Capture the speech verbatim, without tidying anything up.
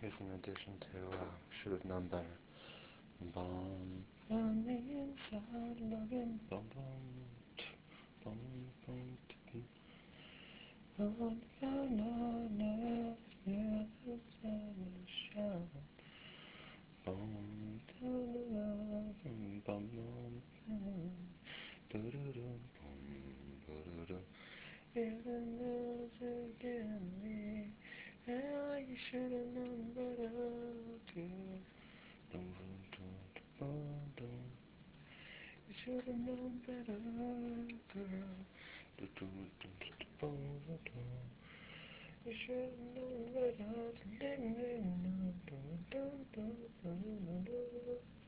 Here's an addition to uh, Should Have Known Better. Bum, on the inside, looking bum bum, bum bum, bum, on the left, near the sun shine. Bum, da da da, bum bum, da da da, bum, da da da. Even though it's again me, yeah, you should have known better, girl. Dum dum dum dum. You should have known better, girl. Dum dum dum dum dum. You should have known better to let me know. Dum dum dum dum dum.